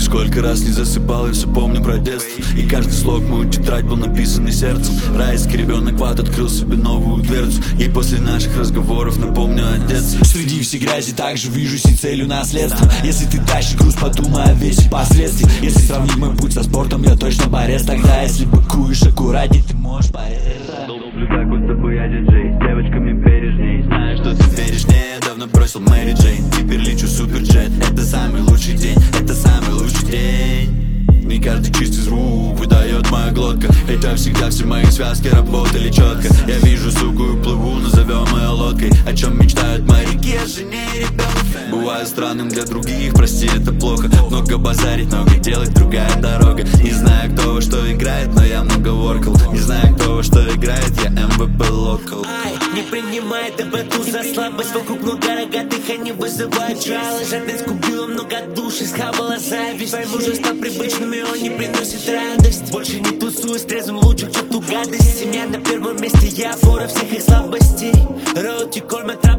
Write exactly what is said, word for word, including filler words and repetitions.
сколько раз не засыпал, я все помню про детство. И каждый слог мою тетрадь был написанный сердцем. Райский ребенок в ад открыл себе новую дверцу. И после наших разговоров напомню одеться. Среди всей грязи также вижусь и целью наследства. Если ты тащишь груз, подумай о весе последствий. Если сравнить мой путь со спортом, я точно борец. Тогда если быкуешь аккуратней, ты можешь порезать. Люблю так, будто бы я диджей, с девочками бережней. Знаю, что ты веришь мне, я давно бросил Мэри Джейн. Теперь лечу суперджет, это самый лучший день, это самый лучший день. Не каждый чистый звук выдает моя глотка. Это всегда все мои связки работали четко. Я вижу суку и плыву, назовем ее лодкой. О чем мечтают моряки, о жене и ребенке. Бываю странным для других, прости, это плохо. Много базарить, много делать, другая дорога. Не знаю, кто во что играет, но я много воркал. Не знаю, кто во что играет, я эм вэ пэ локал. Не принимай доброту за слабость. Вокруг много рогатых, они вызывают жалость. Жадность купила много души, схавала зависть. Твои мужества привычными, он не приносит радость. Больше не тусуюсь трезвым, лучше, чем ту гадость. Семья на первом месте, я фора всех их слабостей. Роути, кольма,